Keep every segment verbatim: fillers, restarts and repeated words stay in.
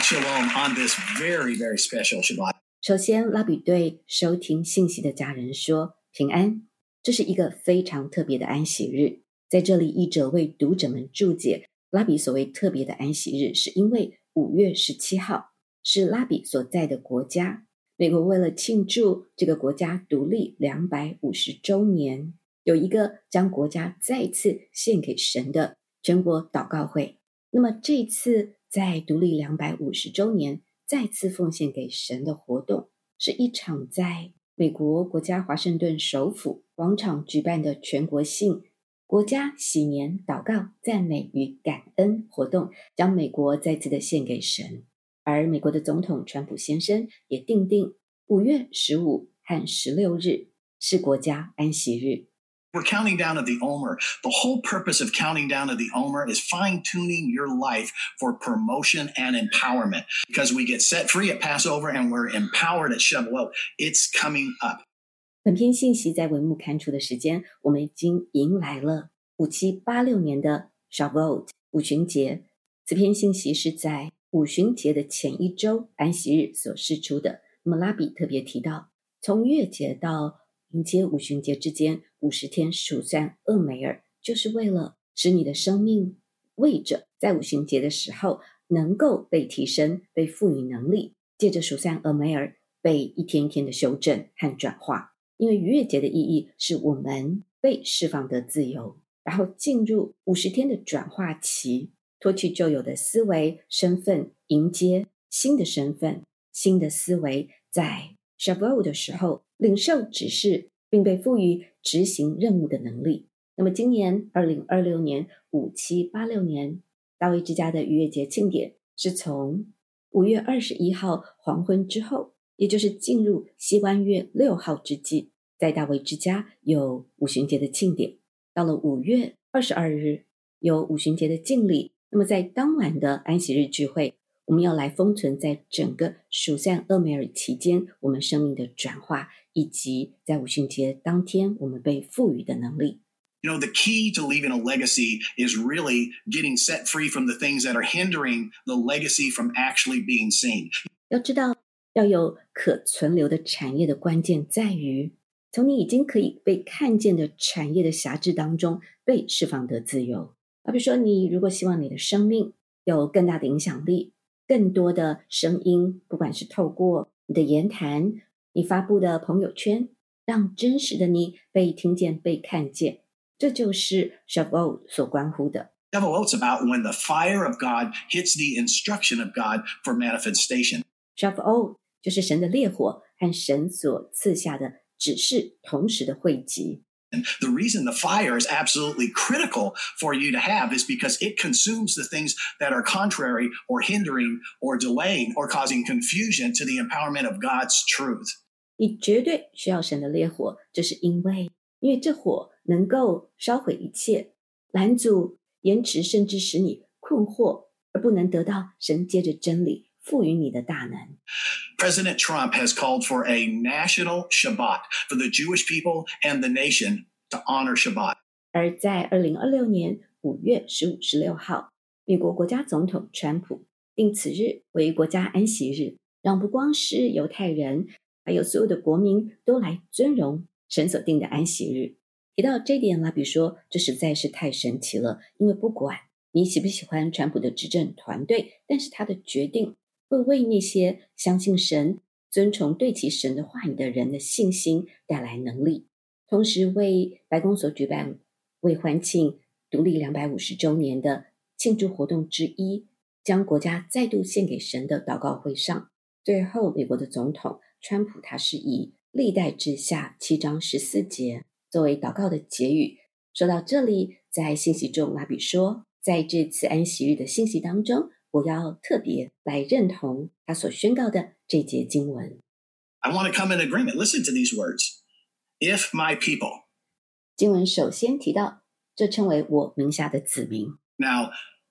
Shabbat Shalom on this very, very special Shabbat. 首先，拉比对收听信息的家人说：平安，这是一个非常特别的安息日。在这里，译者为读者们注解，拉比所谓特别的安息日，是因为五月十七号是拉比所在的国家美国为了庆祝这个国家独立两百五十周年，有一个将国家再次献给神的全国祷告会。那么这次在独立两百五十周年再次奉献给神的活动，是一场在美国国家华盛顿首府广场举办的全国性国家喜年祷告赞美与感恩活动，将美国再次的献给神。而美国的总统川普先生也订定五月十五和十六日是国家安息日。 We're counting down to the Omer. The whole purpose of counting down to the Omer is fine-tuning your life for promotion and empowerment. Because we get set free at Passover and we're empowered at Shavuot. It's coming up. 本篇信息在文目刊出的时间，我们已经迎来了五七八六年的 Shavuot 五旬节。此篇信息是在五旬节的前一周安息日所释出的。那么拉比特别提到，从月节到迎接五旬节之间五十天数算厄梅尔，就是为了使你的生命为着在五旬节的时候能够被提升，被赋予能力，借着数算厄梅尔被一天一天的修正和转化。因为逾越节的意义是我们被释放的自由，然后进入五十天的转化期，脱去旧有的思维身份，迎接新的身份新的思维，在 Shavuot 的时候领受指示并被赋予执行任务的能力。那么今年二零二六年五七八六年大卫之家的逾越节庆典是从五月二十一号黄昏之后，也就是进入西湾月六号之际，在大卫之家有五旬节的庆典。到了五月二十二日有五旬节的敬礼。那么在当晚的安息日聚会，我们要来封存在整个数算厄梅尔期间我们生命的转化，以及在五旬节当天我们被赋予的能力。 You know, the key to leaving a legacy is really getting set free from the things that are hindering the legacy from actually being seen. 要知道，要有可存留的产业的关键在于，从你已经可以被看见的产业的辖制当中被释放得自由。好比说，你如果希望你的生命有更大的影响力，更多的声音，不管是透过你的言谈，你发布的朋友圈，让真实的你被听见被看见，这就是 Shavuot 所关乎的。 Shavuot's about when the fire of God hits the instruction of God for manifestation. Shavuot 就是神的烈火和神所赐下的指示同时的汇集。 And the reason the fire is absolutely critical for you to have is because it consumes the things that are contrary or hindering or delaying or causing confusion to the empowerment of God's truth. 你绝对需要神的烈火，这是因为因为这火能够烧毁一切，拦阻、延迟，甚至使你困惑，而不能得到神借着真理赋予你的大能。 President Trump has called for a national Shabbat for the Jewish people and the nation to honor Shabbat. 而在二零二六年五月十五、十六号，美国国家总统川普定此日为国家安息日，让不光是犹太人，还有所有的国民都来尊荣神所定的安息日。提到这点，拉比说，这实在是太神奇了，因为不管你喜不喜欢川普的执政团队，但是他的决定会为那些相信神、尊崇对其神的话语的人的信心带来能力，同时为白宫所举办为欢庆独立两百五十周年的庆祝活动之一，将国家再度献给神的祷告会上，最后美国的总统川普他是以历代志下七章十四节作为祷告的结语。说到这里，在信息中拉比说，在这次安息日的信息当中，我要特别来认同他所宣告的这节经文。 I want to come in agreement. Listen to these words. If my people. 经文首先提到，这称为我名下的子民。 Now,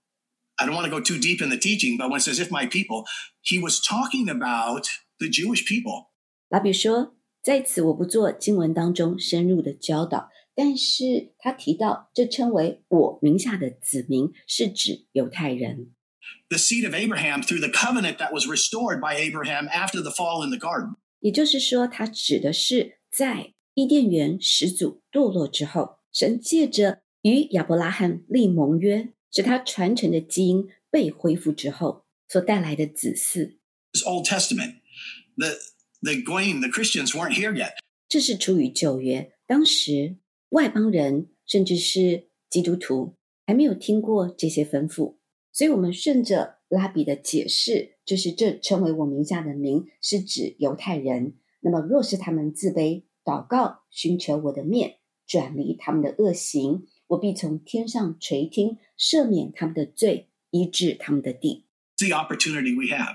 I don't want to go too deep in the teaching, but when it says if my people, he was talking about the Jewish people. 拉比说，在此我不做经文当中深入的教导，但是他提到这称为我名下的子民是指犹太人。 the seed of Abraham through the covenant that was restored by Abraham after the fall in the garden. 也就是说，它指的是在伊甸园始祖堕落之后，神借着与亚伯拉罕立盟约，使他传承的基因被恢复之后所带来的子嗣。 This Old Testament, the, the Goyim, the Christians weren't here yet. 这是出于旧约，当时外邦人甚至是基督徒还没有听过这些吩咐，所以我们顺着拉比的解释，就是这称为我名下的名是指犹太人，那么若是他们自卑祷告寻求我的面，转离他们的恶行，我必从天上垂听，赦免他们的罪，医治他们的地。 The opportunity we have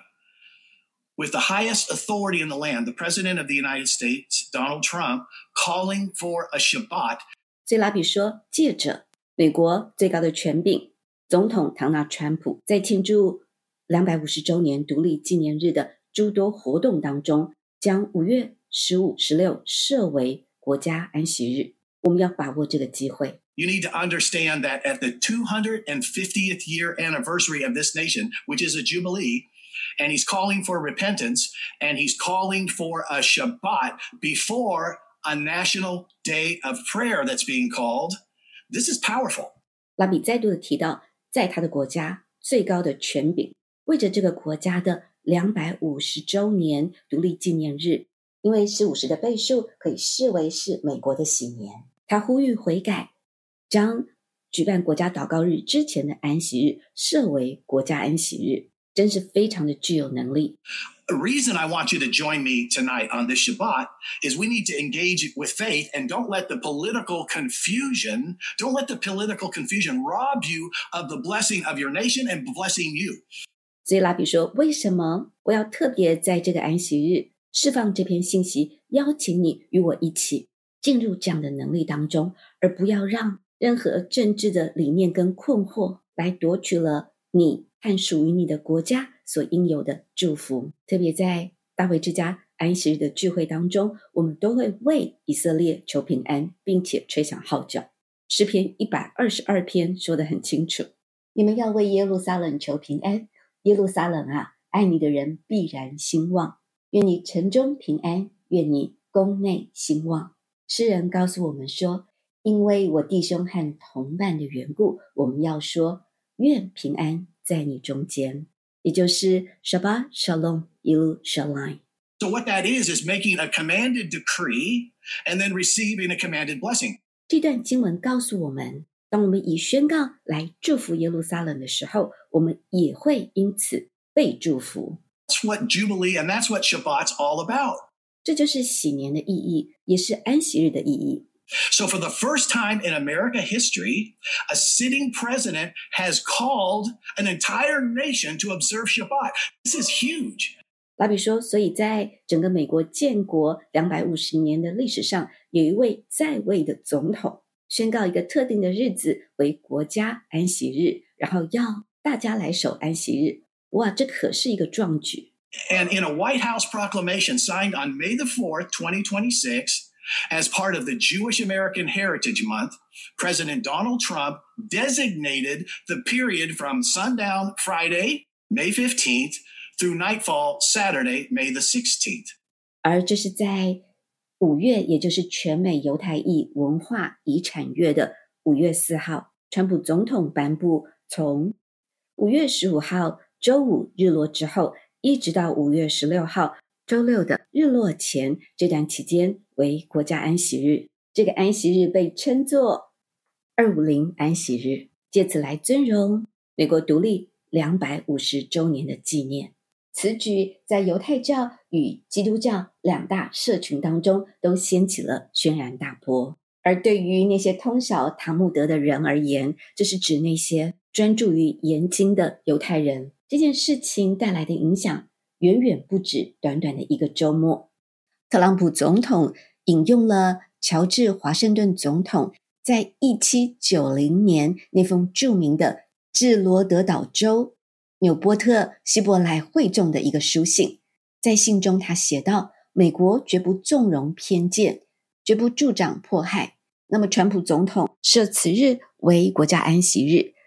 with the highest authority in the land, the President of the United States, Donald Trump, calling for a Shabbat. 所以拉比说，借着美国最高的权柄总统唐纳川普在庆祝两百五十周年独立纪念日的诸多活动当中，将五月十五、十六设为国家安息日。我们要把握这个机会。 You need to understand that at the two hundred fiftieth year anniversary of this nation, which is a jubilee, and he's calling for repentance, and he's calling for a Shabbat before a national day of prayer that's being called. This is powerful. 拉比再度的提到，在他的国家最高的权柄，为着这个国家的两百五十周年独立纪念日，因为是五十的倍数，可以视为是美国的喜年。他呼吁悔改，将举办国家祷告日之前的安息日设为国家安息日，真是非常的具有能力。 The reason I want you to join me tonight on this Shabbat is we need to engage with faith and don't let the political confusion, don't let the political confusion rob you of the blessing of your nation and blessing you. 所以拉比说，为什么我要特别在这个安息日释放这篇信息，邀请你与我一起进入这样的能力当中，而不要让任何政治的理念跟困惑来夺取了你和属于你的国家所应有的祝福。特别在大卫之家安息日的聚会当中，我们都会为以色列求平安，并且吹响号角。诗篇一百二十二篇说得很清楚，你们要为耶路撒冷求平安，耶路撒冷啊，爱你的人必然兴旺，愿你城中平安，愿你宫内兴旺。诗人告诉我们说，因为我弟兄和同伴的缘故，我们要说愿平安在你中间，也就是 Shabbat Shalom Yerushalayim。 So what that is is making a commanded decree and then receiving a commanded blessing. 这段经文告诉我们，当我们以宣告来祝福耶路撒冷的时候，我们也会因此被祝福。 That's what Jubilee and that's what Shabbat's all about. 这就是喜年的意义，也是安息日的意义。 So for the first time in America history, a sitting president has called an entire nation to observe Shabbat. This is huge. 拉比说，所以在整个美国建国两百五十年的历史上，有一位在位的总统宣告一个特定的日子为国家安息日，然后要大家来守安息日。哇，这可是一个壮举。 And in a White House proclamation signed on May the fourth, twenty twenty-six, as part of the Jewish American Heritage Month, President Donald Trump designated the period from sundown Friday, May fifteenth, through nightfall Saturday, May the sixteenth. 而这是在五月，也就是全美犹太裔文化遗产月的五月四号，川普总统颁布从五月十五号周五日落之后，一直到五月十六号周六的日落前这段期间为国家安息日。这个安息日被称作二五零安息日，借此来尊荣美国独立两百五十周年的纪念。此举在犹太教与基督教两大社群当中都掀起了轩然大波。而对于那些通晓塔木德的人而言，这是指那些专注于研经的犹太人。这件事情带来的影响远远不止短短的一个周末。特朗普总统引用了乔治华盛顿总统在一七九零年那封著名的致罗德岛州纽波特希伯来会众的一个书信。在信中他写道，美国绝不纵容偏见，绝不助长迫害。那么川普总统设此日为国家安息日，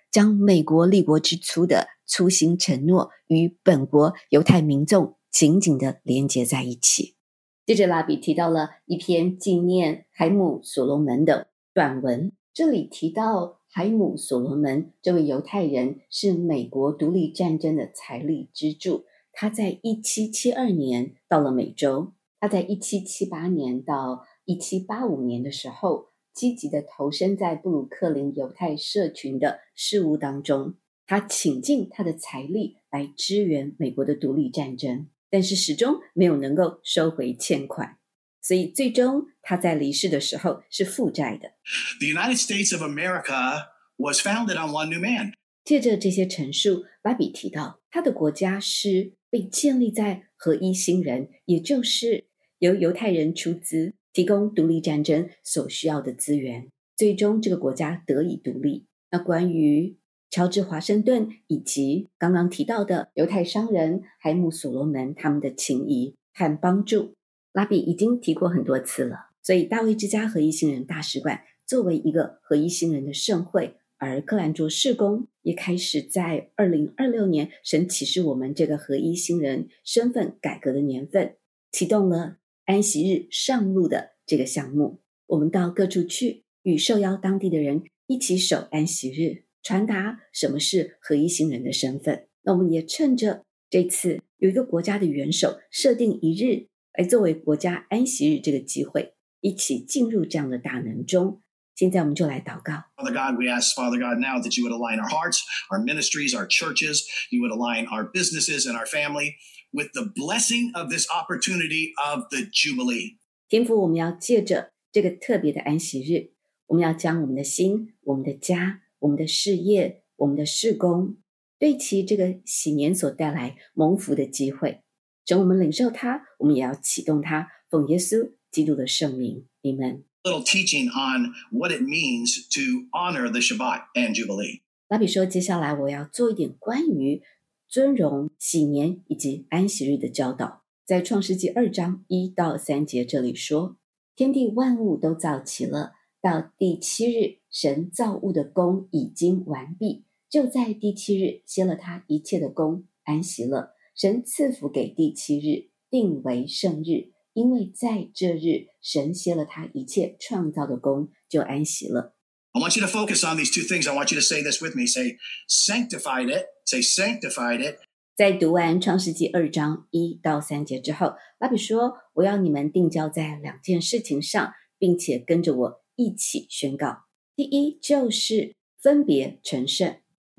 将美国立国之初的初心承诺与本国犹太民众紧紧地连接在一起。接着拉比提到了一篇纪念海姆所罗门的短文，这里提到海姆所罗门这位犹太人是美国独立战争的财力支柱，他在一七七二年到了美洲，他在一七七八年到一七八五年的时候积极地投身在布鲁克林犹太社群的事务当中，他倾尽他的财力来支援美国的独立战争，但是始终没有能够收回欠款，所以最终他在离世的时候是负债的。 The United States of America was founded on one new man. 借着这些陈述，拉比提到他的国家是被建立在合一兴仁，也就是由犹太人出资提供独立战争所需要的资源，最终这个国家得以独立。那关于乔治华盛顿以及刚刚提到的犹太商人海姆所罗门他们的情谊和帮助，拉比已经提过很多次了。所以大卫之家合一兴仁大使馆作为一个合一兴仁的盛会，而克兰卓事工也开始在二零二六年神启示我们这个合一兴仁身份改革的年份，启动了安息日上路的这个项目。我们到各处去，与受邀当地的人一起守安息日，传达什么是合一兴仁的身份。那我们也趁着这次有一个国家的元首设定一日来作为国家安息日这个机会，一起进入这样的大能中。现在我们就来祷告。 Father God, we ask, Father God, now that you would align our hearts, our ministries, our churches, you would align our businesses and our family with the blessing of this opportunity of the Jubilee. 天父，我们要借着这个特别的安息日，我们要将我们的心、我们的家、我们的事业、我们的事工对齐这个喜年所带来蒙福的机会。等我们领受它，我们也要启动它，奉耶稣基督的圣名。Amen。 Little teaching on what it means to honor the Shabbat and Jubilee. 拉比说，接下来我要做一点关于尊荣喜年以及安息日的教导。在创世纪二章一到三节这里说，天地万物都造齐了，到第七日神造物的工已经完毕，就在第七日歇了他一切的工，安息了。神赐福给第七日，定为圣日，因为在这日神歇了他一切创造的工，就安息了。 I want you to focus on these two things. I want you to say this with me. Say, sanctified it. Say, sanctified it. 在读完创世纪二章一到三节之后，拉比说，我要你们定焦在两件事情上，并且跟着我一起宣告。第一就是分别成圣，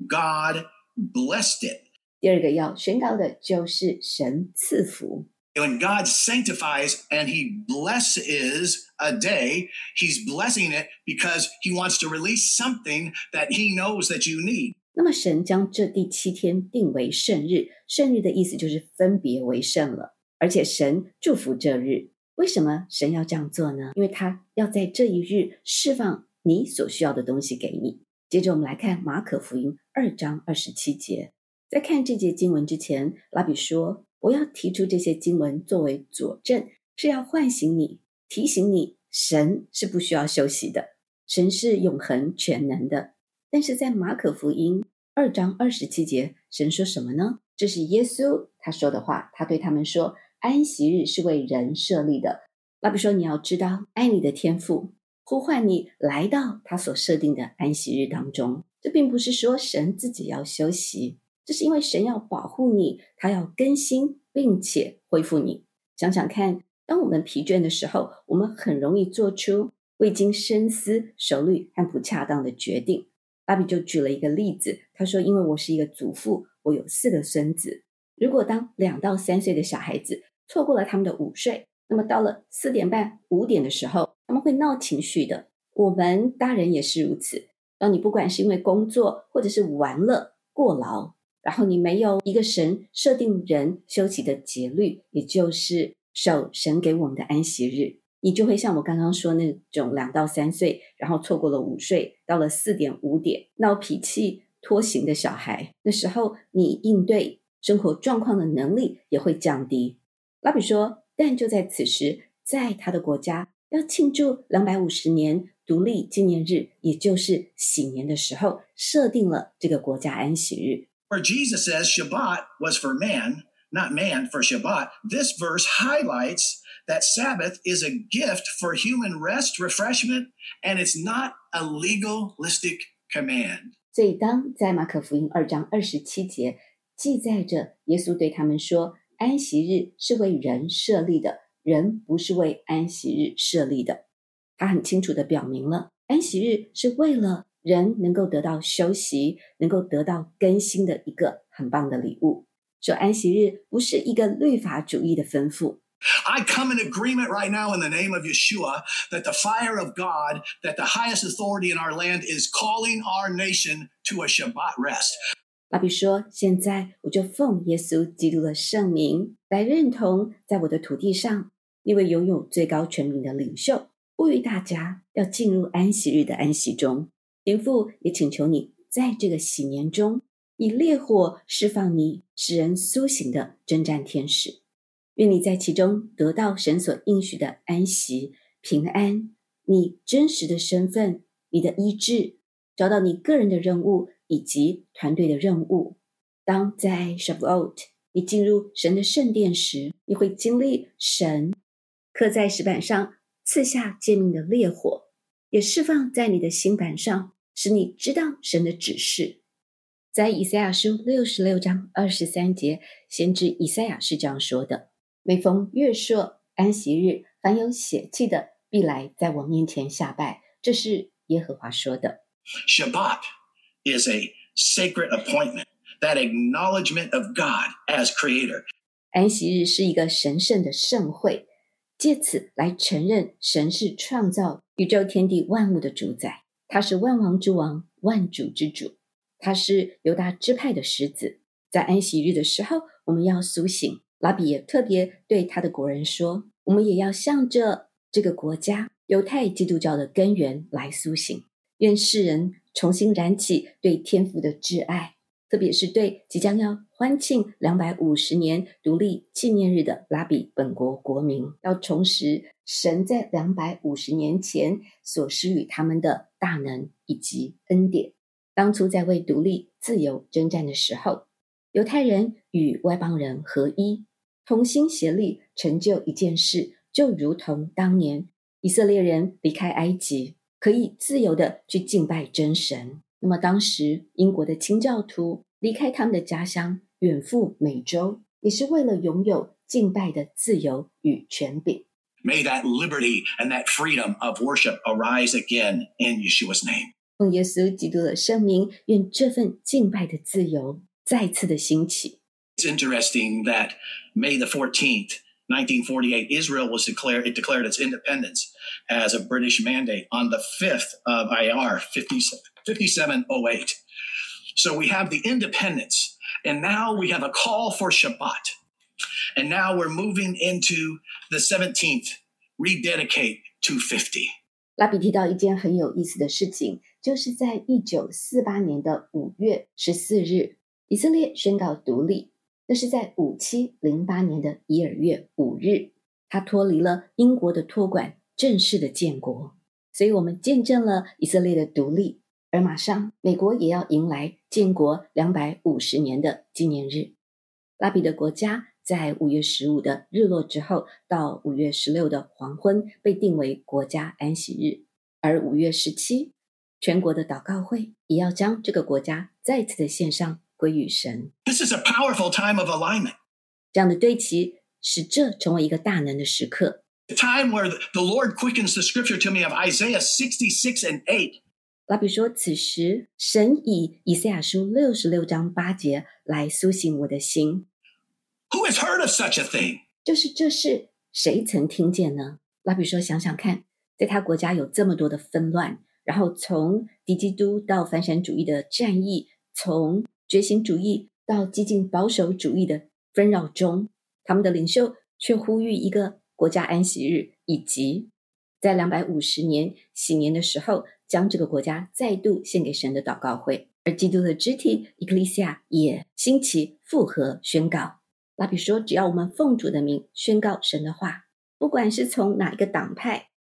God blessed it. 第二个要宣告的就是神赐福。 When God sanctifies and he blesses a day, he's blessing it because he wants to release something that he knows that you need. 那么神将这第七天定为圣日，圣日的意思就是分别为圣了，而且神祝福这日。为什么神要这样做呢？因为他要在这一日释放你所需要的东西给你。接着我们来看马可福音二章二十七节。在看这节经文之前，拉比说，我要提出这些经文作为佐证，是要唤醒你，提醒你，神是不需要休息的，神是永恒全能的。但是在马可福音二章二十七节，神说什么呢？这是耶稣他说的话，他对他们说，安息日是为人设立的。拉比说，你要知道，爱你的天父呼唤你来到他所设定的安息日当中，这并不是说神自己要休息，这是因为神要保护你，他要更新并且恢复你。想想看，当我们疲倦的时候，我们很容易做出未经深思熟虑和不恰当的决定。拉比就举了一个例子，他说，因为我是一个祖父，我有四个孙子，如果当两到三岁的小孩子错过了他们的午睡，那么到了四点半五点的时候，他们会闹情绪的。我们大人也是如此，当你不管是因为工作或者是玩乐过劳，然后你没有一个神设定人休息的节律，也就是守神给我们的安息日，你就会像我刚刚说那种两到三岁，然后错过了午睡，到了四点五点闹脾气拖行的小孩，那时候你应对生活状况的能力也会降低。拉比说，但就在此时，在他的国家要庆祝两百五十年独立纪念日，也就是喜年的时候，设定了这个国家安息日。 Where Jesus says Shabbat was for man, not man for Shabbat, this verse highlights that Sabbath is a gift for human rest, refreshment, and it's not a legalistic command. 所以当在马可福音二章二十七节记载着耶稣对他们说，安息日是为人设立的，人不是为安息日设立的。他很清楚地表明了，安息日是为了人能够得到休息，能够得到更新的一个很棒的礼物。说安息日不是一个律法主义的吩咐。 I come in agreement right now in the name of Yeshua that the fire of God, that the highest authority in our land is calling our nation to a Shabbat rest. 拉比说，现在我就奉耶稣基督的圣名来认同，在我的土地上，一位拥有最高权柄的领袖呼吁大家要进入安息日的安息中。天父也请求你在这个喜年中，以烈火释放你使人苏醒的征战天使。愿你在其中得到神所应许的安息、平安，你真实的身份，你的医治，找到你个人的任务以及团队的任务。当在 Shavuot 你进入神的圣殿时，你会经历神刻在石板上赐下诫命的烈火，也释放在你的心板上，使你知道神的指示。在以赛亚书六十六章二十三节，先知以赛亚是这样说的，每逢月朔安息日，凡有血气的必来在我面前下拜，这是耶和华说的。 Shabbat is a sacred appointment, that acknowledgement of God as creator. 安息日是一个神圣的盛会，借此来承认神是创造宇宙天地万物的主宰，他是万王之王，万主之主，他是犹大支派的狮子。在安息日的时候，我们要苏醒。拉比也特别对他的国人说，我们也要向着这个国家犹太基督教的根源来苏醒，愿世人重新燃起对天父的挚爱，特别是对即将要欢庆两百五十年独立纪念日的拉比本国国民，要重拾神在两百五十年前所施予他们的大能以及恩典。当初在为独立自由征战的时候，犹太人与外邦人合一，同心协力成就一件事，就如同当年以色列人离开埃及，可以自由的去敬拜真神。那么当时英国的清教徒离开他们的家乡，远赴美洲，也是为了拥有敬拜的自由与权柄。 May that liberty and that freedom of worship arise again in Yeshua's name. 奉耶稣基督的圣名，愿这份敬拜的自由再次的兴起。 It's interesting that May the fourteenth, nineteen forty-eight, Israel was declared, it declared its independence as a British mandate on the fifth of Iyar, fifty-seven oh eight. So we have the independence, and now we have a call for Shabbat. And now we're moving into the seventeenth, rededicate to fifty. 拉比提到一件很有意思的事情，就是在一九四八年的五月十四日，以色列宣告独立。那是在五七零八年的伊尔月五日，他脱离了英国的托管，正式的建国。所以我们见证了以色列的独立，而马上美国也要迎来建国两百五十年的纪念日。拉比的国家在五月十五的日落之后，到五月十六的黄昏被定为国家安息日，而五月十七全国的祷告会也要将这个国家再次的献上归于神。 This is a powerful time of alignment. 这样的对齐使这成为一个大能的时刻。 The time where the Lord quickens the scripture to me of Isaiah sixty-six and eight. 拉比说，此时神以以赛亚书六十六章八节来苏醒我的心。 Who has heard of such a thing? 就是这事谁曾听见呢？拉比说，想想看，在他国家有这么多的纷乱，然后从敌基督到反闪主义的战役，从觉醒主义到激进保守主义的纷扰中，他们的领袖却呼吁一个国家安息日，以及在两百五十年喜年的时候，将这个国家再度献给神的祷告会。而基督的肢体 Ecclesia 也兴起复合宣告。拉比说，只要我们奉主的名宣告神的话，不管是从哪一个党派，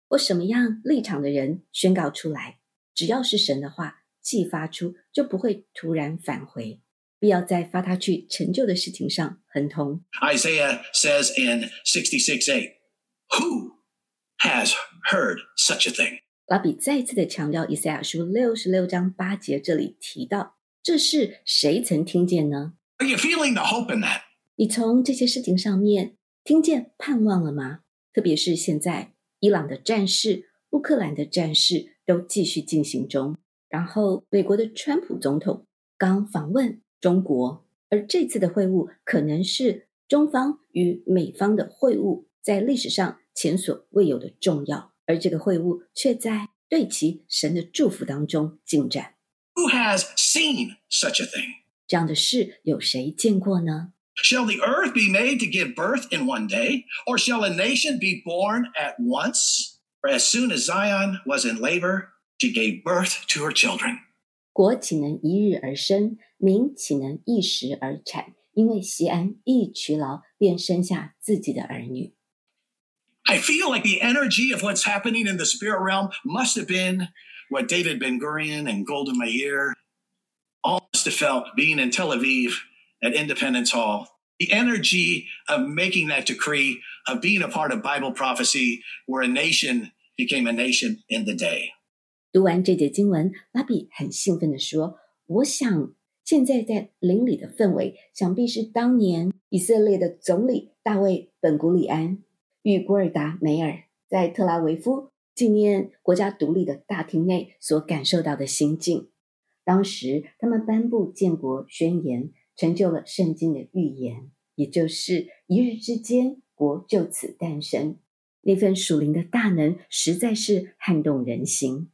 或什么样立场的人宣告出来，只要是神的话既发出，就不会突然返回，必要在发他去成就的事情上亨通。 Isaiah says in sixty-six eight, who has heard such a thing? 拉比再次的强调以赛亚书六十六章八节这里提到，这是谁曾听见呢？ Are you feeling the hope in that? 你从这些事情上面听见盼望了吗？特别是现在伊朗的战事、乌克兰的战事都继续进行中，然后美国的川普总统刚访问中国，而这次的会晤可能是中方与美方的会晤在历史上前所未有的重要，而这个会晤却在对其神的祝福当中进展。 Who has seen such a thing? 这样的事有谁见过呢？ Shall the earth be made to give birth in one day? Or shall a nation be born at once? For as soon as Zion was in labor, she gave birth to her children. 国岂能一日而生，民岂能一时而产？因为锡安一劬劳，便生下自己的儿女。 I feel like the energy of what's happening in the spirit realm must have been what David Ben-Gurion and Golda Meir all must have felt being in Tel Aviv at Independence Hall. The energy of making that decree, of being a part of Bible prophecy, where a nation became a nation in the day. 读完这节经文，拉比很兴奋地说，我想现在在灵里的氛围，想必是当年以色列的总理大卫本古里安与古尔达梅尔在特拉维夫纪念国家独立的大厅内所感受到的心境。当时他们颁布建国宣言，成就了圣经的预言，也就是一日之间国就此诞生。那份属灵的大能实在是撼动人心。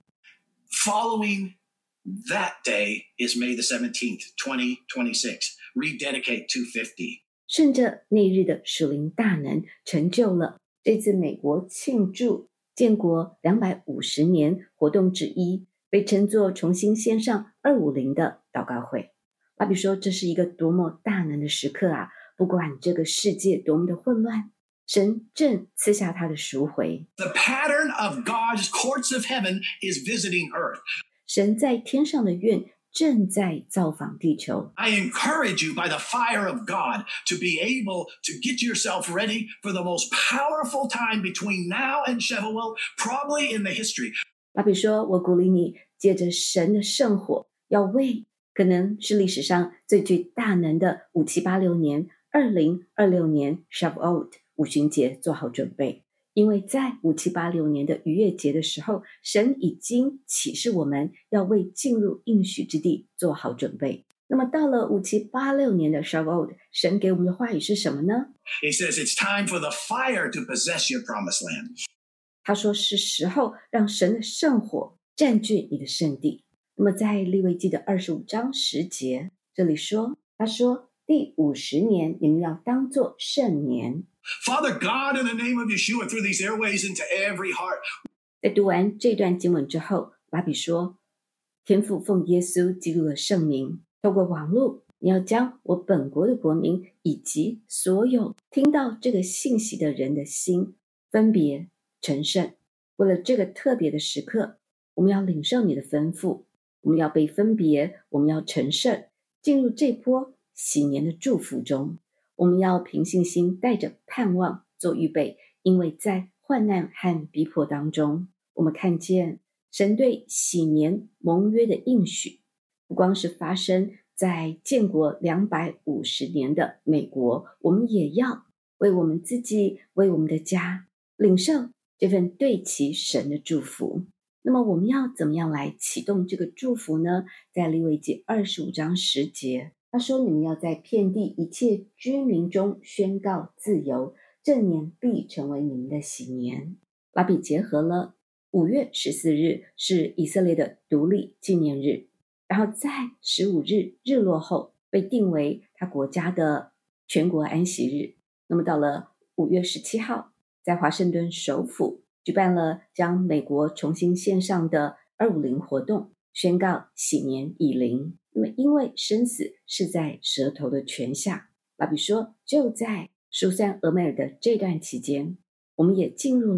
Following that day is May the seventeenth, twenty twenty-six. Rededicate two fifty. 顺着那日的属灵大能，成就了这次美国庆祝建国两百五十年活动之一，被称作重新献上二五零的祷告会。拉比说，这是一个多么大能的时刻啊！不管这个世界多么的混乱，神正赐下他的赎回。 The pattern of God's courts of heaven is visiting earth. 神在天上的愿正在造访地球。 I encourage you by the fire of God to be able to get yourself ready for the most powerful time between now and Shavuot, probably in the history. 拉比说，我鼓励你借着神的圣火，要为可能是历史上最具大能的五七八六年二零二六年 Shavuot 五旬节做好准备。因为在五七八六年的逾越节的时候，神已经启示我们要为进入应许之地做好准备。那么到了五七八六年的 Shavuot， 神给我们的话语是什么呢？ He says it's time for the fire to possess your promised land. 他说是时候让神的圣火占据你的圣地。那么在利未记的二十五章十节，这里说，他说第五十年你们要当作圣年。 Father God, in the name of Yeshua, through these airways into every heart. 在读完这段经文之后，拉比说，天父奉耶稣基督的圣名，透过网络，你要将我本国的国民以及所有听到这个信息的人的心分别成圣。为了这个特别的时刻，我们要领受你的吩咐，我们要被分别，我们要成圣，进入这波喜年的祝福中。我们要凭信心带着盼望做预备，因为在患难和逼迫当中，我们看见神对喜年盟约的应许，不光是发生在建国两百五十年的美国，我们也要为我们自己，为我们的家领受这份对其神的祝福。那么我们要怎么样来启动这个祝福呢？在利未记二十五章十节，他说，你们要在遍地一切居民中宣告自由，这年必成为你们的喜年。拉比结合了五月十四日是以色列的独立纪念日，然后在十五日日落后被定为他国家的全国安息日。那么到了五月十七号，在华盛顿首府举办了将美国重新献上的二五零活动，宣告喜年已临。那么因为生死是在舌头的泉下，拉比说，就在苏珊俄梅尔的这段期间，我们也进入了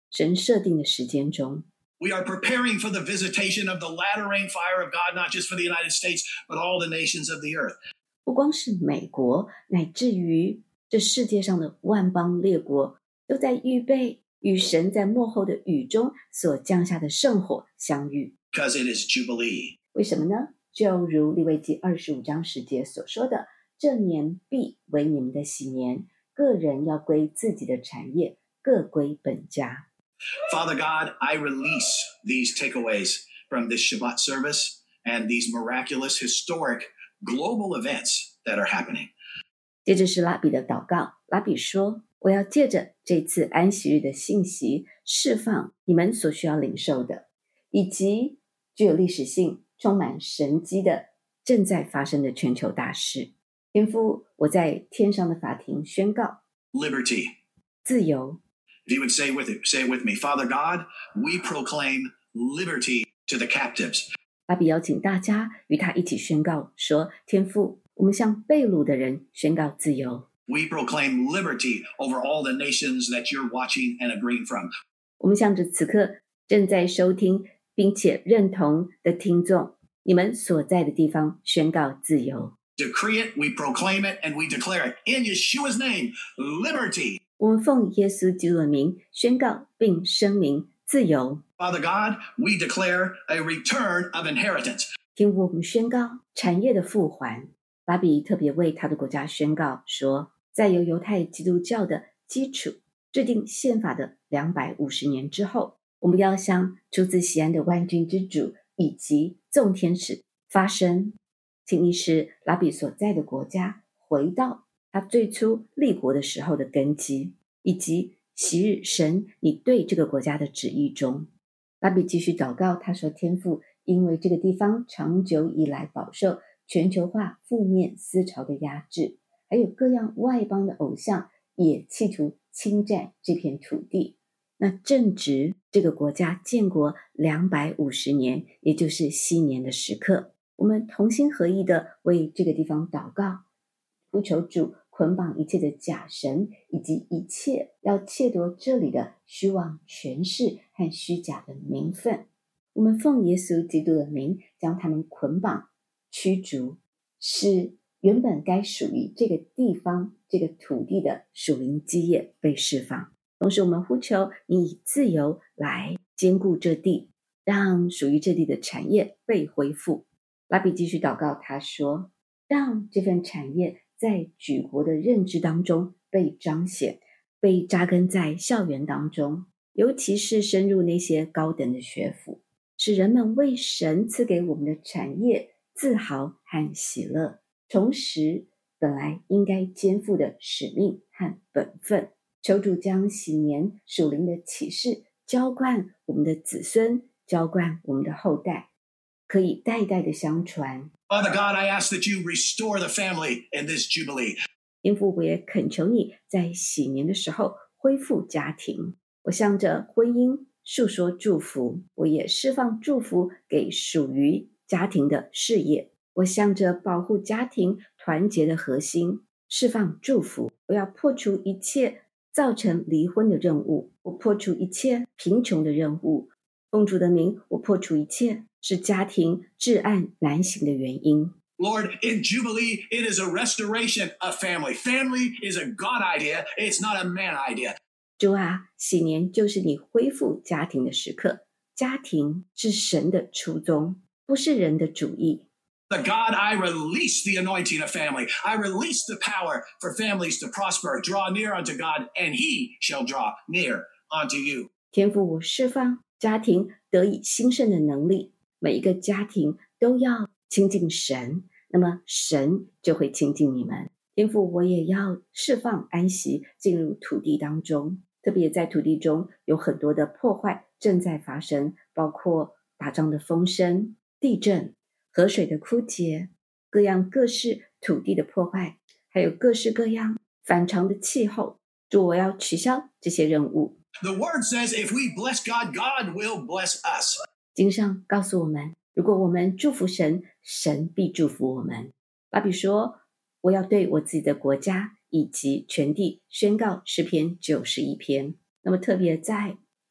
神设定的时间中。 We are preparing for the visitation of the latter rain fire of God, not just for the United States, but all the nations of the earth. 不光是美国，乃至于这世界上的万邦列国，都在预备与神在末后的雨中所降下的圣火相遇。 Because it is Jubilee. 为什么呢？就如利未记二十五章十节所说的，这年必为你们的喜年，个人要归自己的产业，各归本家。 Father God, I release these takeaways from this Shabbat service and these miraculous, historic, global events that are happening. 接着是拉比的祷告，拉比说，我要借着这次安息日的信息，释放你们所需要领受的，以及具有历史性、充满神迹的正在发生的全球大事。天父，我在天上的法庭宣告 Liberty. 自由。 If you would say with it, say it with me, Father God, we proclaim liberty to the captives. 拉比邀请大家与他一起宣告说，天父，我们向被掳的人宣告自由。 We proclaim liberty over all the nations that you're watching and agreeing from. 我们向着此刻正在收听并且认同的听众，你们所在的地方宣告自由。 Decree it, we proclaim it, and we declare it. In Yeshua's name, liberty. 我们奉耶稣基督的名宣告并声明自由。 Father God, we declare a return of inheritance. 听我们宣告产业的复还。拉比特别为他的国家宣告说，在由犹太基督教的基础制定宪法的两百五十年之后，我们要向出自西安的万军之主以及众天使发声，请你使拉比所在的国家回到他最初立国的时候的根基，以及昔日神你对这个国家的旨意中。拉比继续祷告，他说，天父，因为这个地方长久以来饱受全球化负面思潮的压制，还有各样外邦的偶像也企图侵占这片土地。那正值这个国家建国两百五十年，也就是禧年的时刻，我们同心合意的为这个地方祷告，呼求主捆绑一切的假神，以及一切要窃夺这里的虚妄权势和虚假的名分。我们奉耶稣基督的名将他们捆绑驱逐，使原本该属于这个地方这个土地的属灵基业被释放。同时我们呼求你以自由来兼顾这地，让属于这地的产业被恢复。拉比继续祷告，他说，让这份产业在举国的认知当中被彰显，被扎根在校园当中，尤其是深入那些高等的学府，使人们为神赐给我们的产业自豪和喜乐，重拾本来应该肩负的使命和本分。求主将禧年属灵的启示浇灌我们的子孙，浇灌我们的后代，可以代代的相传。 Father God, I ask that you restore the family in this Jubilee. 天父，我也恳求你在禧年的时候恢复家庭。我向着婚姻述说祝福，我也释放祝福给属于家庭的事业。我向着保护家庭团结的核心释放祝福。我要破除一切造成离婚的任务，我破除一切贫穷的任务。奉主的名，我破除一切是家庭至暗难行的原因。 Lord, in Jubilee, it is a restoration of family. Family is a God idea. It's not a man idea. 主啊，禧年就是你恢复家庭的时刻，家庭是神的初衷，不是人的主意。 The God, I release the anointing of family. I release the power for families to prosper, draw near unto God, and he shall draw near unto you. 天父，我释放家庭得以兴盛的能力，每一个家庭都要亲近神，那么神就会亲近你们。天父，我也要释放安息进入土地当中，特别在土地中有很多的破坏正在发生，包括打仗的风声、地震、河水的枯竭，各样各式土地的破坏，还有各式各样反常的气候。主，我要取消这些任务。 The word says, if we bless God, God will bless us. 经上告诉我们，如果我们祝福神，神必祝福我们。拉比说，我要对我自己的国家以及全地宣告诗篇九十一篇。那么特别在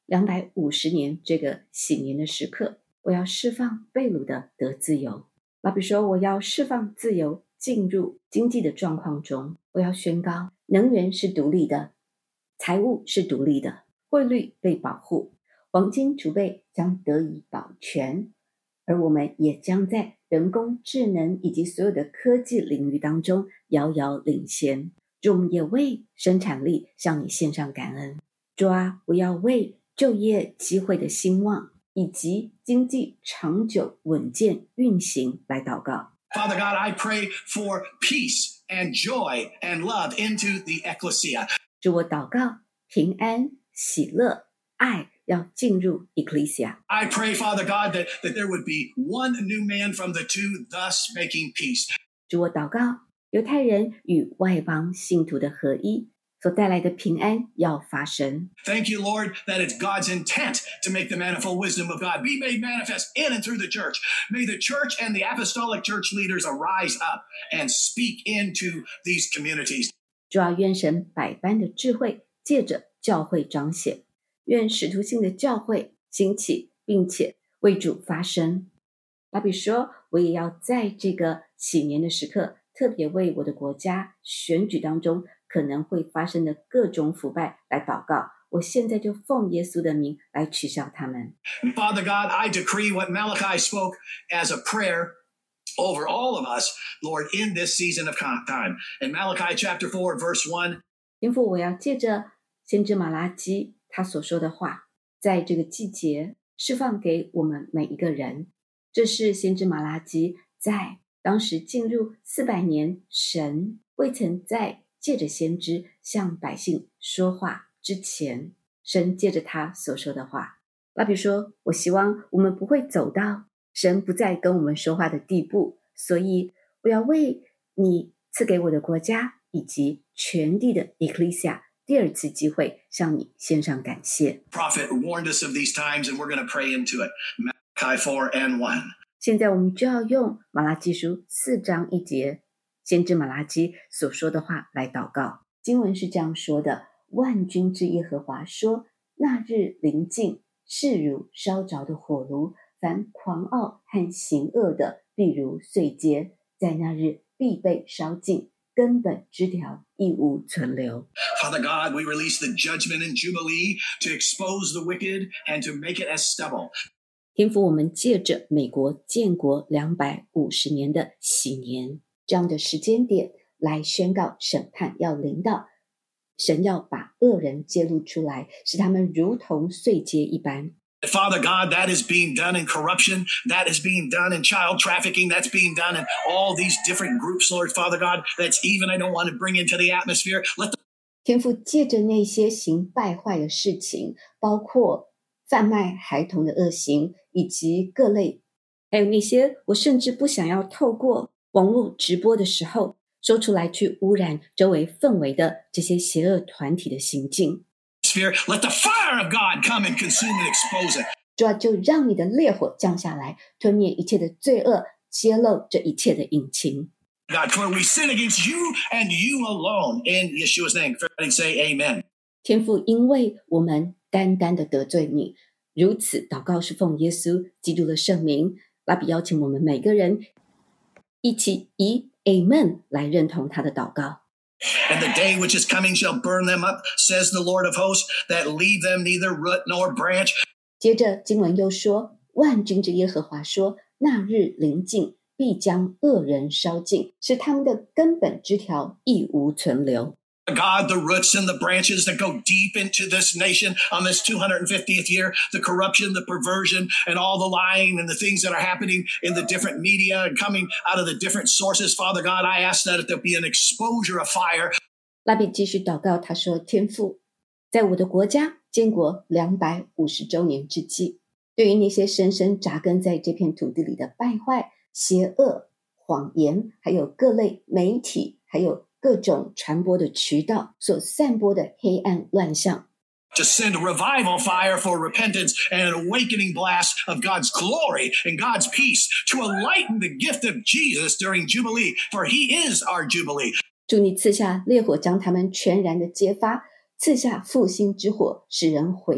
两百五十年这个喜年的时刻，我要释放被掳的得自由。好比说，我要释放自由进入经济的状况中，我要宣告能源是独立的，财务是独立的，汇率被保护，黄金储备将得以保全，而我们也将在人工智能以及所有的科技领域当中遥遥领先。主，我们也为生产力向你献上感恩。主啊，我要为就业机会的兴旺以及经济长久稳健运行来祷告。 Father God, I pray for peace and joy and love into the ecclesia. 主，我祷告平安、喜乐、爱要进入 ecclesia。 I pray, Father God, that, that there would be one new man from the two, thus making peace. 主，我祷告犹太人与外邦信徒的合一所带来的平安要发生。 Thank you, Lord, that it's God's intent to make the manifold wisdom of God be made manifest in and through the church. May the church and the apostolic church leaders arise up and speak into these communities. 主啊，愿神百般的智慧借着教会彰显，愿使徒性的教会兴起，并且为主发声。好比说，我也要在这个喜年的时刻，特别为我的国家选举当中可能会发生的各种腐败来祷告。我现在就奉耶稣的名来取消他们。 Father God, I decree what Malachi spoke as a prayer over all of us, Lord, in this season of time. In Malachi chapter four, verse one. 天父，我要借着先知马拉基他所说的话，在这个季节释放给我们每一个人。这是先知马拉基在当时进入四百年，神未曾在借着先知向百姓说话之前，神借着他所说的话。好比说，我希望我们不会走到神不再跟我们说话的地步，所以我要为你赐给我的国家以及全地的 ecclesia 第二次机会向你献上感谢。 Prophet warned us of these times, and we're going to pray into it. Malachi four and one. 现在我们就要用马拉基书四章一节先知马拉基所说的话来祷告。经文是这样说的：万军之耶和华说，那日临近，势如烧着的火炉，凡狂傲和行恶的必如碎秸，在那日必被烧尽，根本枝条亦无存留。 Father God, we release the judgment in Jubilee to expose the wicked and to make it as stubble. 天父，我们借着美国建国两百五十年的喜年这样的时间点来宣告审判要临到，神要把恶人揭露出来，使他们如同碎秸一般。 Father God, that is being done in corruption, that is being done in child trafficking, that's being done in all these different groups, Lord Father God, that's even I don't want to bring into the atmosphere. Let the 天父借着那些行败坏的事情，包括贩卖孩童的恶行，以及各类，还有那些我甚至不想要透过网络直播的时候说出来去污染周围氛围的这些邪恶团体的行径， let the fire of God come and consume and expose it. 主啊，就让你的烈火降下来，吞灭一切的罪恶，揭露这一切的隐情。 God, for we sin against you and you alone. In Yeshua's name, everybody say amen. 天父，因为我们单单的得罪你，如此祷告是奉耶稣基督的圣名。拉比邀请我们每个人一起以 Amen 来认同他的祷告。 And the day which is coming shall burn them up, says the Lord of hosts, that leave them neither root nor branch. 接着经文又说，万军之耶和华说，那日临近，必将恶人烧尽，使他们的根本枝条亦无存留。 God, the roots and the branches that go deep into this nation on this two hundred fiftieth year, the corruption, the perversion, and all the lying and the things that are happening in the different media and coming out of the different sources. Father God, I ask that there be an exposure of fire. 拉比继续祷告，他说，天父，在我的国家建国两百五十周年之际，对于那些深深扎根在这片土地里的败坏、邪恶、谎言，还有各类媒体，还有各种传播的渠道所散播的黑暗乱象， To send a revival fire for repentance and an awakening blast of God's glory and God's peace to enlighten the gift of Jesus during Jubilee, for he is our Jubilee. 祝你赐下烈火，将他们全然的揭发，赐下复兴之火，使人悔改，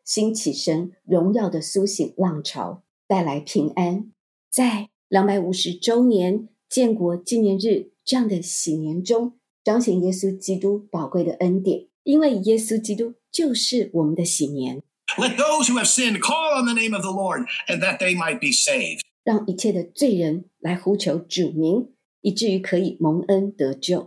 兴起神荣耀的苏醒浪潮，带来平安。在两百五十周年建国纪念日这样的喜年中，彰显耶稣基督宝贵的恩典，因为耶稣基督就是我们的喜年。 Let those who have sinned call on the name of the Lord, and that they might be saved. 让一切的罪人来呼求主名，以至于可以蒙恩得救。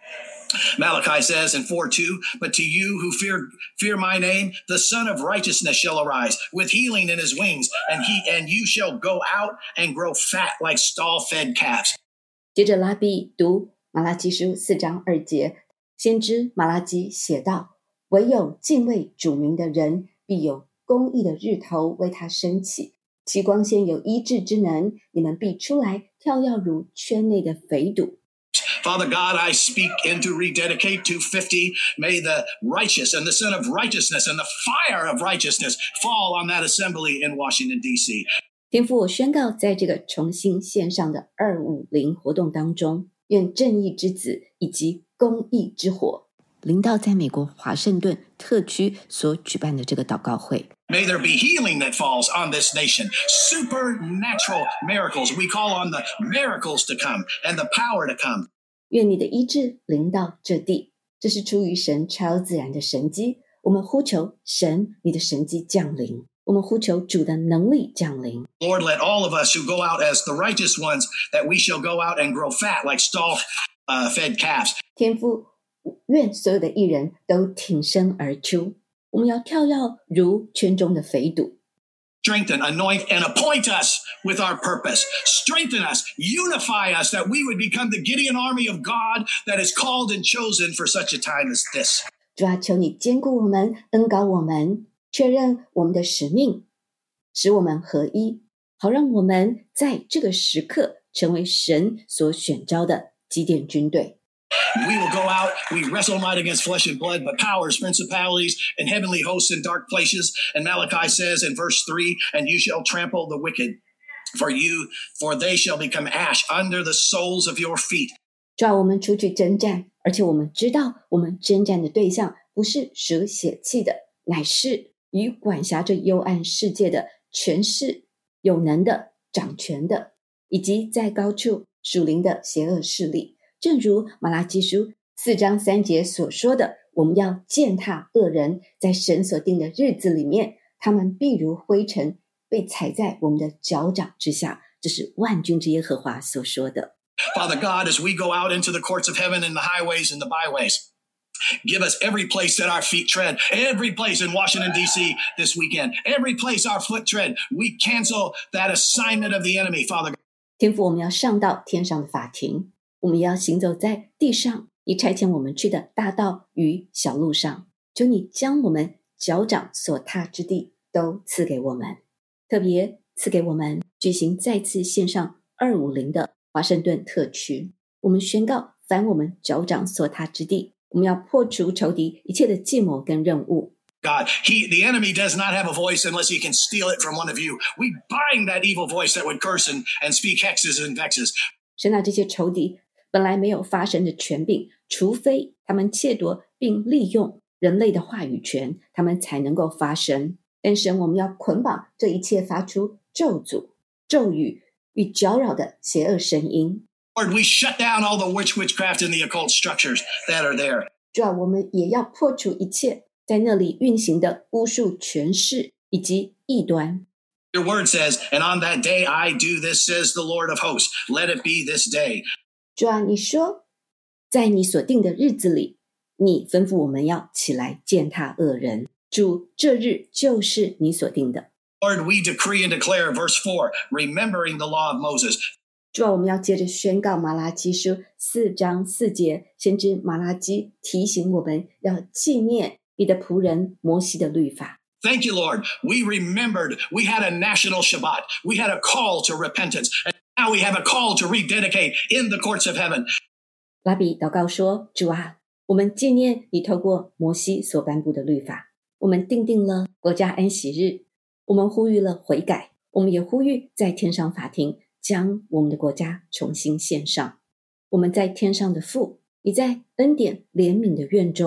Malachi says in four two, But to you who fear fear my name, the Son of Righteousness shall arise, with healing in his wings, and he and you shall go out and grow fat like stall-fed calves. 接着拉比读马拉基书四章二节，先知马拉基写道：唯有敬畏主名的人，必有公义的日头为他升起，其光线有医治之能，你们必出来跳跃如圈内的肥犊。 Father God, I speak and to rededicate two fifty. May the righteous and the Son of Righteousness and the fire of righteousness fall on that assembly in Washington, D C. 天父，我宣告，在这个重新线上的二五零活动当中，愿正义之子以及公义之火临到在美国华盛顿特区所举办的这个祷告会。 May there be healing that falls on this nation. Supernatural miracles. We call on the miracles to come and the power to come. 愿你的医治临到这地，这是出于神超自然的神迹。我们呼求神，你的神迹降临。我们呼求主的能力降临。 Lord, let all of us who go out as the righteous ones, that we shall go out and grow fat like stall-fed calves. 天父，愿所有的义人都挺身而出，我们要跳跃如圈中的肥犊。 Strengthen, anoint, and appoint us with our purpose. Strengthen us, unify us, that we would become the Gideon army of God that is called and chosen for such a time as this. 主啊，求你坚固我们，恩膏我们，确认我们的使命，使我们合一，好让我们在这个时刻成为神所选召的基甸军队。 We will go out, we wrestle not against flesh and blood, but powers, principalities, and heavenly hosts in dark places. And Malachi says in verse three, and you shall trample the wicked for you, for they shall become ash under the soles of your feet. 主啊，我们出去征战，而且我们知道我们征战的对象不是舍血气的，乃是与管辖着幽暗世界的权势、有能的、掌权的，以及在高处属灵的邪恶势力。正如马拉基书四章三节所说的，我们要践踏恶人，在神所定的日子里面，他们必如灰尘，被踩在我们的脚掌之下。这是万军之耶和华所说的。 Father God, as we go out into the courts of heaven and the highways and the byways, give us every place that our feet tread, every place in Washington, D C this weekend, every place our foot tread. We cancel that assignment of the enemy, Father God. 天父，我们要上到天上的法庭，我们要行走在地上，你差遣我们去的大道与小路上，求你将我们脚掌所踏之地都赐给我们，特别赐给我们举行再次线上二五零的华盛顿特区。我们宣告，凡我们脚掌所踏之地，我们要破除仇敌一切的计谋跟任务。 God, he, the enemy does not have a voice unless he can steal it from one of you. We bind that evil voice that would curse and, and speak hexes and vexes. 神啊，这些仇敌本来没有发声的权柄，除非他们窃夺并利用人类的话语权，他们才能够发声。但神，我们要捆绑这一切发出咒诅、咒语与搅扰的邪恶声音。 Lord, we shut down all the witch, witchcraft, and the occult structures that are there. 主啊，我们也要破除一切在那里运行的巫术权势以及异端。 Your word says, and on that day I do this, says the Lord of hosts. Let it be this day. 主啊，你说，在你所定的日子里，你吩咐我们要起来践踏恶人。主，这日就是你所定的。 Lord, we decree and declare, verse four, remembering the law of Moses. 主啊，我们要接着宣告马拉基书四章四节，先知马拉基提醒我们要纪念你的仆人摩西的律法。 Thank you, Lord. We remembered we had a national Shabbat. We had a call to repentance. And now we have a call to rededicate in the courts of heaven. 拉比祷告说，主啊，我们纪念你透过摩西所颁布的律法，我们订定了国家安息日，我们呼吁了悔改，我们也呼吁在天上法庭将我们的国家重新献上。我们在天上的父，你在恩典怜悯的院中，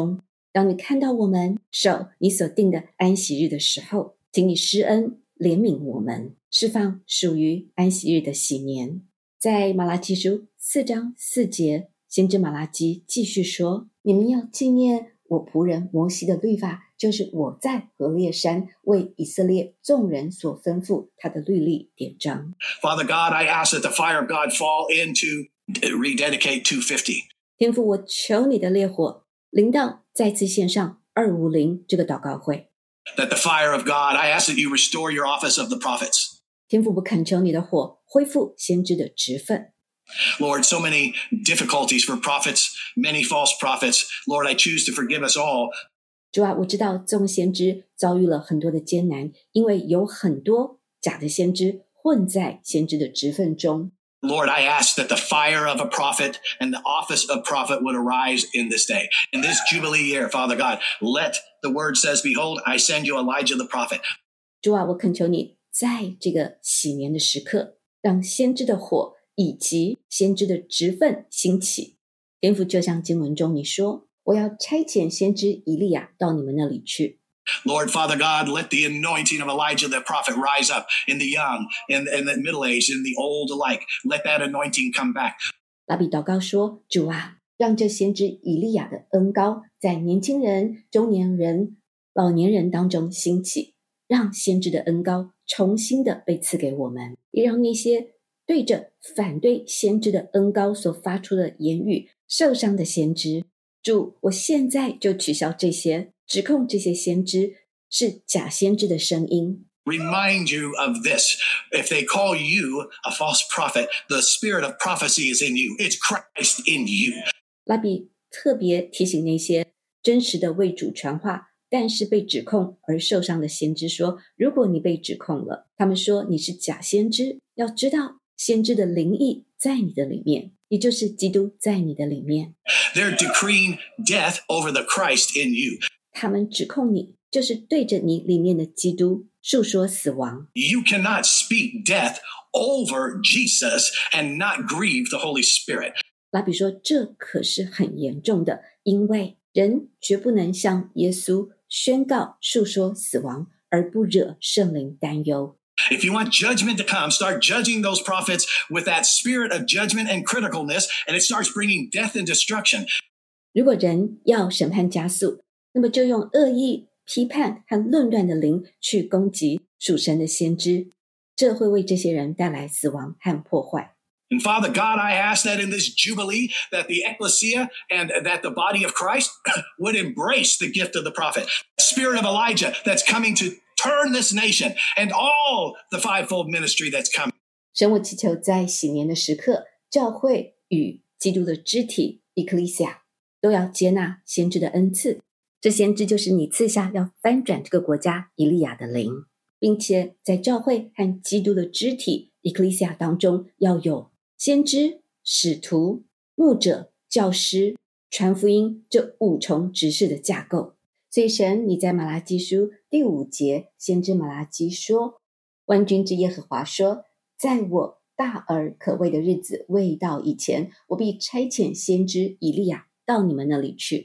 当你看到我们守你所定的安息日的时候，请你施恩怜悯我们，释放属于安息日的喜年。在马拉基书四章四节，先知马拉基继续说，你们要纪念我仆人摩西的律法，就是我在何烈山为以色列众人所吩咐他的律例典章。 Father God, I ask that the fire of God fall into rededicate two fifty. 天父，我求你的烈火临到再次献上二五零这个祷告会。 That the fire of God, I ask that you restore your office of the prophets. 天父，我恳求你的火恢复先知的职分。 Lord, so many difficulties for prophets, many false prophets. Lord, I choose to forgive us all. 主啊，我知道众先知遭遇了很多的艰难，因为有很多假的先知混在先知的职分中。 Lord, I ask that the fire of a prophet and the office of prophet would arise in this day. In this Jubilee year, Father God, let the word says, behold, I send you Elijah the prophet. 主啊，我恳求你在这个喜年的时刻，让先知的火以及先知的职分兴起。天父，就像经文中你说，我要差遣先知以利亚到你们那里去。 Lord, Father God, let the anointing of Elijah the prophet rise up in the young, in, in the middle-aged, in the old alike. Let that anointing come back. 拉比祷告说，主啊，让这先知以利亚的恩膏在年轻人、中年人、老年人当中兴起，让先知的恩膏重新的被赐给我们，也让那些对着反对先知的恩膏所发出的言语受伤的先知，主，我现在就取消这些指控这些先知是假先知的声音。 Remind you of this. If they call you a false prophet, the spirit of prophecy is in you. It's Christ in you. 拉比特别提醒那些真实的为主传话但是被指控而受伤的先知说，如果你被指控了，他们说你是假先知，要知道先知的灵意在你的里面，也就是基督在你的里面。 They're decreeing death over the Christ in you. 他们指控你，就是对着你里面的基督述说死亡。 You cannot speak death over Jesus and not grieve the Holy Spirit. 拉比说，这可是很严重的，因为人绝不能向耶稣宣告述说死亡，而不惹圣灵担忧。 If you want judgment to come, start judging those prophets with that spirit of judgment and criticalness, and it starts bringing death and destruction. 如果人要审判加速，那么就用恶意、批判和论断的灵去攻击属神的先知，这会为这些人带来死亡和破坏。 And Father God, I ask that in this Jubilee, that the ecclesia and that the body of Christ would embrace the gift of the prophet, the spirit of Elijah that's coming to turn this nation, and all the fivefold ministry that's coming. 神，我祈求在喜年的时刻，教会与基督的肢体 Ecclesia 都要接纳先知的恩赐，这先知就是你赐下要翻转这个国家以利亚的灵，并且在教会和基督的肢体 Ecclesia 当中要有先知、使徒、牧者、教师、传福音这五重职事的架构。所以神，你在马拉基书第五节，先知马拉基说，万军之耶和华说，在我大而可畏的日子未到以前，我必差遣先知以利亚到你们那里去。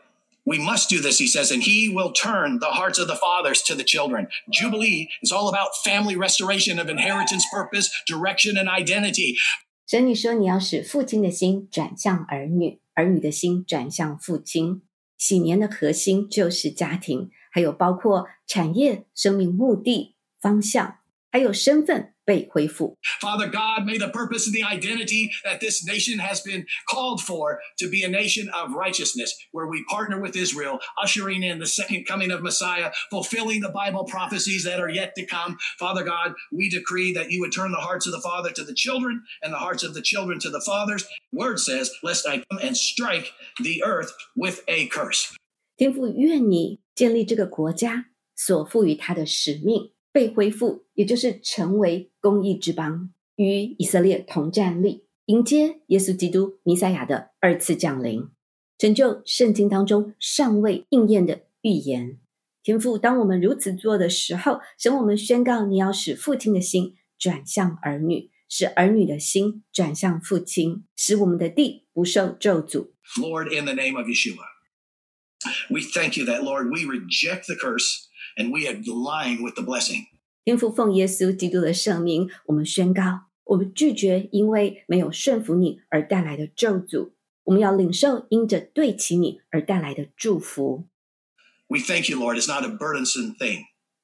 We must do this, he says, and he will turn the hearts of the fathers to the children. Jubilee is all about family restoration of inheritance, purpose, direction, and identity. 神，你说你要使父亲的心转向儿女，儿女的心转向父亲。喜年的核心就是家庭，还有包括产业、生命目的、方向，还有身份被恢复。 Father God, may the purpose and the identity that this nation has been called for to be a nation of righteousness, where we partner with Israel, ushering in the second coming of Messiah, fulfilling the Bible prophecies that are yet to come. Father God, we decree that you would turn the hearts of the father to the children and the hearts of the children to the fathers. Word says, lest I come and strike the earth with a curse. 天父，愿你建立这个国家所赋予他的使命被恢复，也就是成为公义之邦，与以色列同站立，迎接耶稣基督弥赛亚的二次降临，成就圣经当中尚未应验的预言。天父，当我们如此做的时候，神，我们宣告你要使父亲的心转向儿女，使儿女的心转向父亲，使我们的地不受咒诅。 Lord, in the name of Yeshua, We thank you that, Lord, we reject the curse and we align with the blessing. 天父奉耶稣基督的圣名，我们宣告，我们拒绝因为没有顺服你而带来的咒诅，我们要领受因着对齐你而带来的祝福。 We thank you, Lord, it's not a burdensome thing.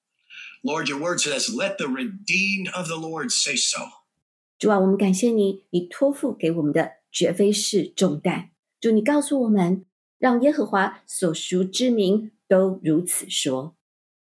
Lord, your word says, let the redeemed of the Lord say so. 主啊，我们感谢你，你托付给我们的绝非是重担。主，你告诉我们，让耶和华所赎之民都如此说。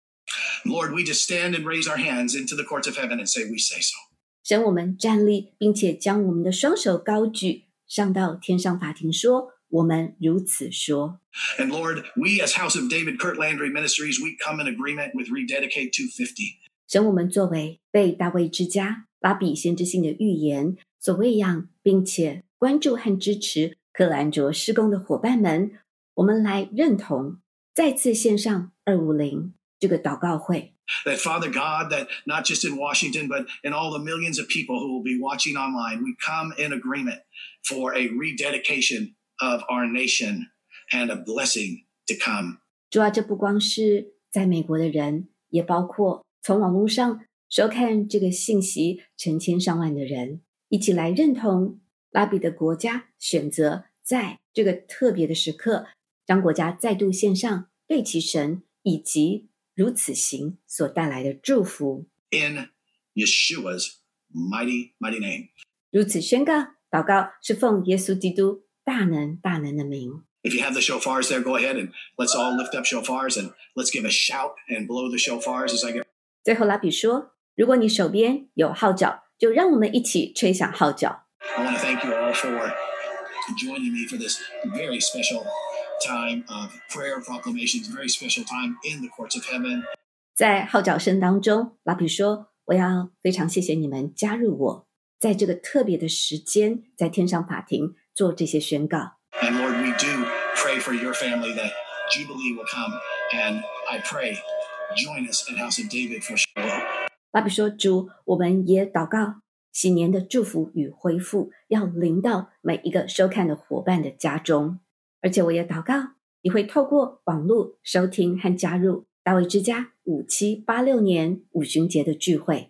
Lord, we just stand and raise our hands into the courts of heaven and say, we say so. 神，我们站立，并且将我们的双手高举，上到天上法庭说，我们如此说。 And Lord, we as House of David Kurt Landry Ministries, we come in agreement with Rededicate two fifty. 神，我们作为被大卫之家拉比先知性的预言所喂养，并且关注和支持克兰卓施工的伙伴们，我们来认同再次献上二五零这个祷告会。 That Father God, that not just in Washington, but in all the millions of people who will be watching online, we come in agreement for a rededication of our nation and a blessing to come. 主啊，这不光是在美国的人，也包括从网络上收看这个信息成千上万的人，一起来认同拉比的国家选择在这个特别的时刻，让国家再度献上对齐神以及如此行所带来的祝福。 In Yeshua's mighty, mighty name. 如此宣告祷告是奉耶稣基督大能大能的名。 If you have the shofars there, go ahead and let's all lift up shofars and let's give a shout and blow the shofars as I get. 最后拉比说，如果你手边有号角，就让我们一起吹响号角。 I want to thank you all for joining me for this very special time of prayer proclamations, very special time in the courts of heaven. 在号角声当中，拉比说，我要非常谢谢你们加入我，在这个特别的时间，在天上法庭做这些宣告。 And Lord, we do pray for your family that Jubilee will come. And I pray, join us at House of David for Shavuot. 拉比说，主，我们也祷告喜年的祝福与恢复要临到每一个收看的伙伴的家中，而且我也祷告你会透过网络收听和加入大卫之家五七八六年五旬节的聚会。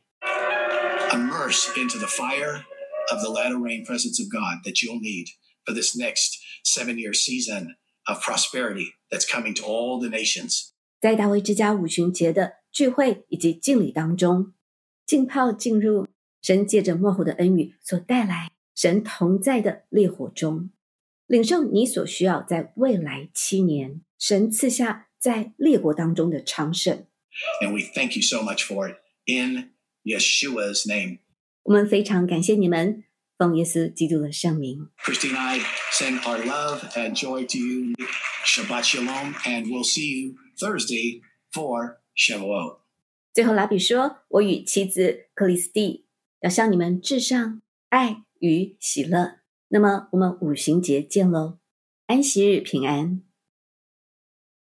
Immerse into the fire of the latter rain presence of God that you'll need for this next seven-year season of prosperity that's coming to all the nations. 在大卫之家五旬节的聚会以及敬礼当中，浸泡进入神借着末后的恩雨所带来神同在的烈火中，领受你所需要在未来七年神赐下在列国当中的昌盛。 And we thank you so much for it in Yeshua's name. 我们非常感谢你们，奉耶稣基督的圣名。 Christy and I send our love and joy to you. Shabbat Shalom, and we'll see you Thursday for Shavuot. 最后拉比说，我与妻子克里斯蒂要向你们致上爱与喜乐。那么我们五旬节见喽，安息日平安。